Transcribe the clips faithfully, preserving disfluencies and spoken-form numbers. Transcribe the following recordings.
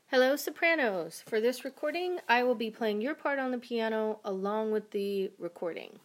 Hello, sopranos. For this recording, I will be playing your part on the piano along with the recording.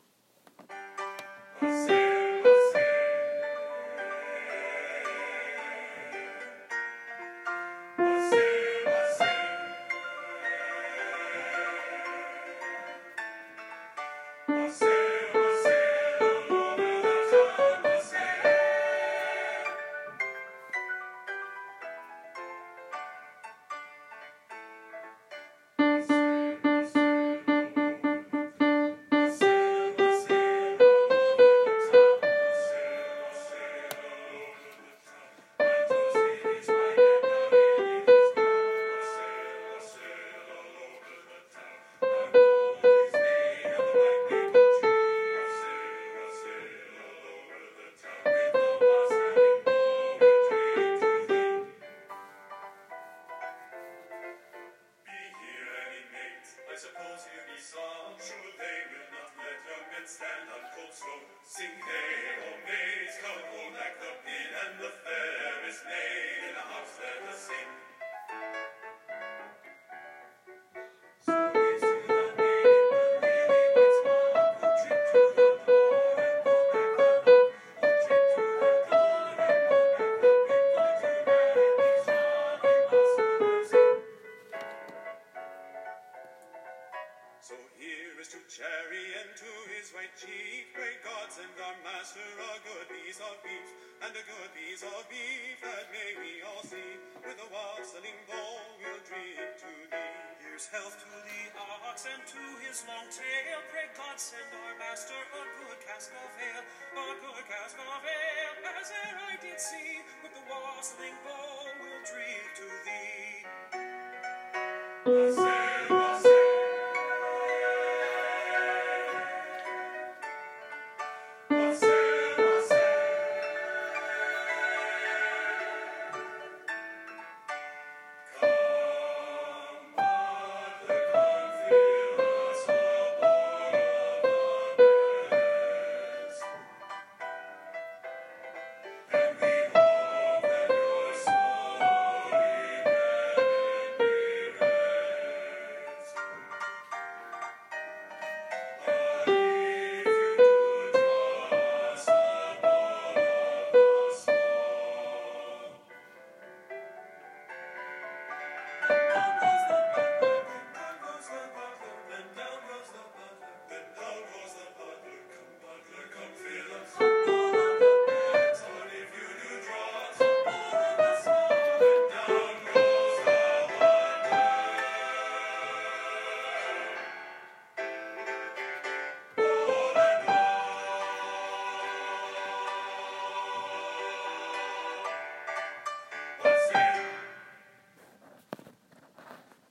I suppose you be song, true they will not let young men stand on cold stone. Sing hey, oh maids, come home like the pin and the fairest maid in the house, let us sing. So is to the maid, but really waits long, who trip to the door and go back the knock, who trip to the door and go back the people to ride these jolly maskers in. So here is to Cherry and to his white chief, pray God send our master a good piece of beef, and a good piece of beef that may we all see, with a wassailing bowl we'll drink to thee. Here's health to the ox and to his long tail, pray God send our master a good cask of ale, a good cask of ale, as e'er I did see, with the wassailing bowl we'll drink to thee.